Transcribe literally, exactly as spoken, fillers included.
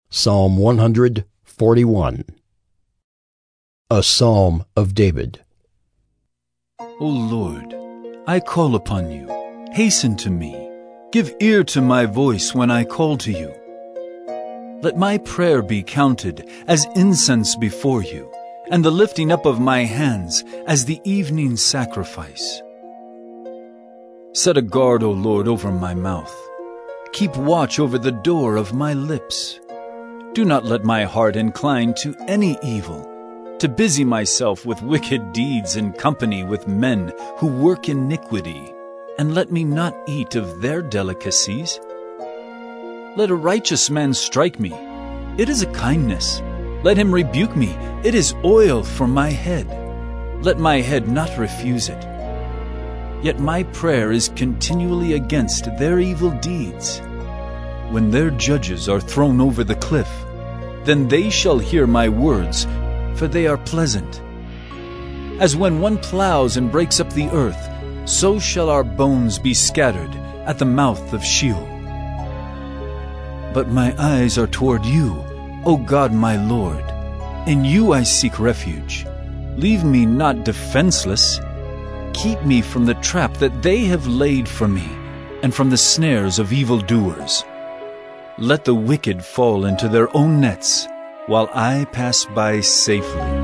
Psalm one hundred forty-one. A Psalm of David. O Lord, I call upon you. Hasten to me. Give ear to my voice when I call to you. Let my prayer be counted as incense before you, and the lifting up of my hands as the evening sacrifice. Set a guard, O Lord, over my mouth. Keep watch over the door of my lips. Do not let my heart incline to any evil, to busy myself with wicked deeds in company with men who work iniquity, and let me not eat of their delicacies. Let a righteous man strike me. It is a kindness. Let him rebuke me. It is oil for my head. Let my head not refuse it. Yet my prayer is continually against their evil deeds. When their judges are thrown over the cliff, then they shall hear my words, for they are pleasant. As when one plows and breaks up the earth, so shall our bones be scattered at the mouth of Sheol. But my eyes are toward you, O God my Lord. In you I seek refuge. Leave me not defenseless. Keep me from the trap that they have laid for me, and from the snares of evildoers. Let the wicked fall into their own nets, while I pass by safely.